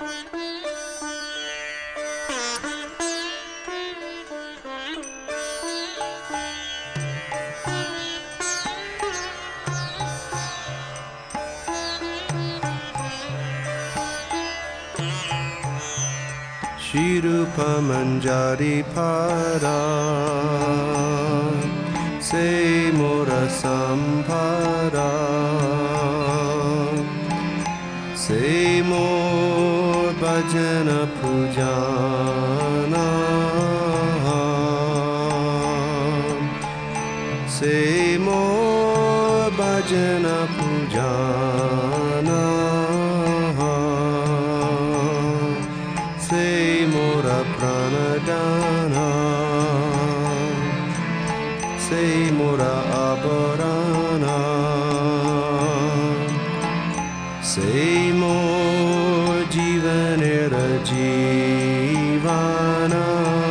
Shirupa manjari para se mora sampara se mor bhajana pujana se mor bhajana pujana se mora pranadana se mora abarana se mor jivanera jivana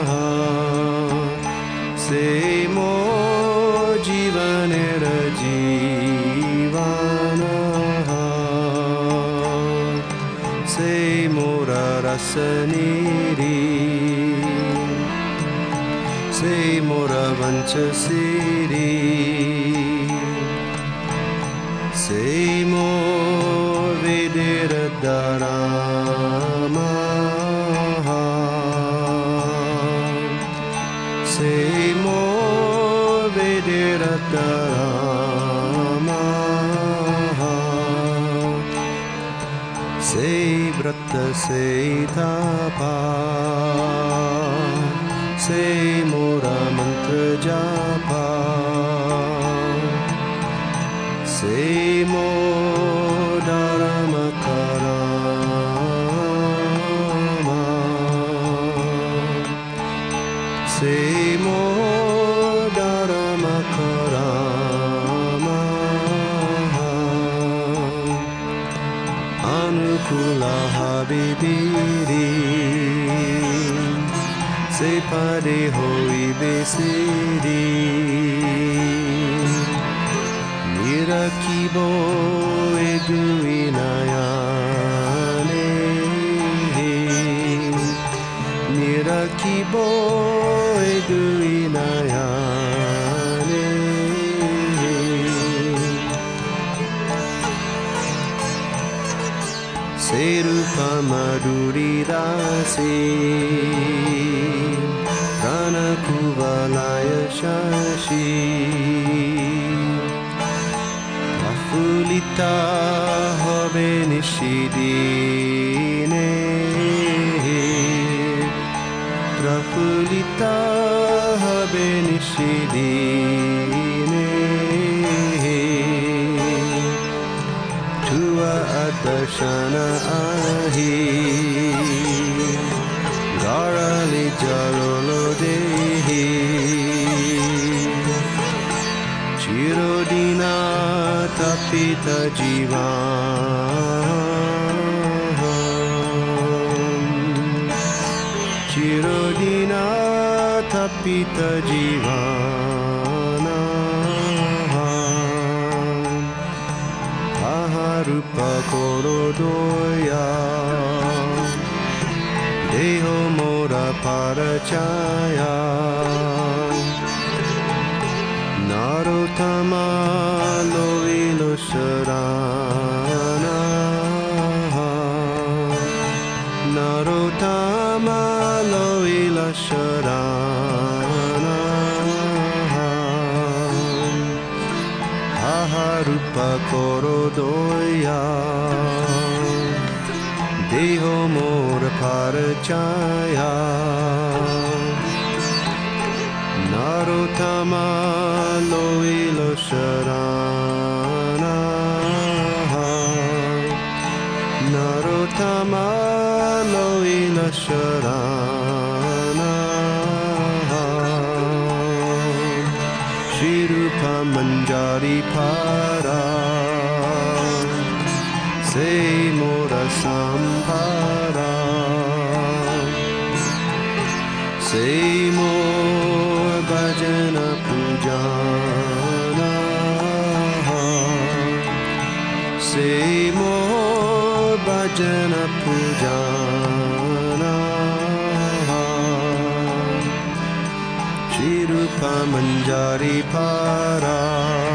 se mor jivanera jivana se mora rasaniri se mora vanchasiri se mor vedera dharama se mor vedera dharama se vrata se tapa se mora mantra japa se mor dharma karama se mor dharma karama anukula habibiri se pade hoi besiri mirakibo eduinayane mirakibo eduinayane se rupa madhuri rasi prana kuvalaya shashi prafulita hobe nishidine prafulita hobe nishidine tua adarshana ahi garali jarolo dehi chirodina tapita jivan chirodina tapita jivana aharupa korodoya deho mora parachaya narottama loilo sharana narottama loilo sharana aharupa korodoya deho mora parachaya narottama loilo sharana narottama loilo sharana shirupa manjari para se mora sampara se mor bhajana pujana se mor bhajana pujana Shri Rupa Manjari Para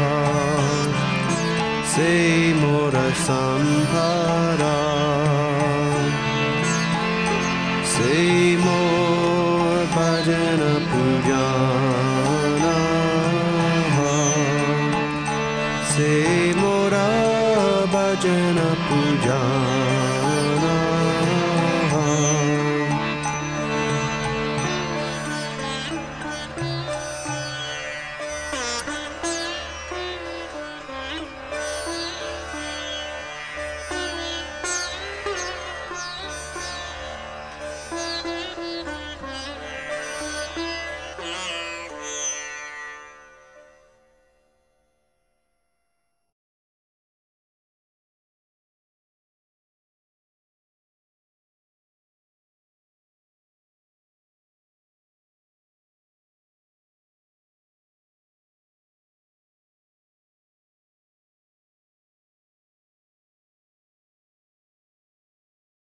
Se Mora Sambhara Se Mor Bhajana Pujana Se Mora Bhajana Pujana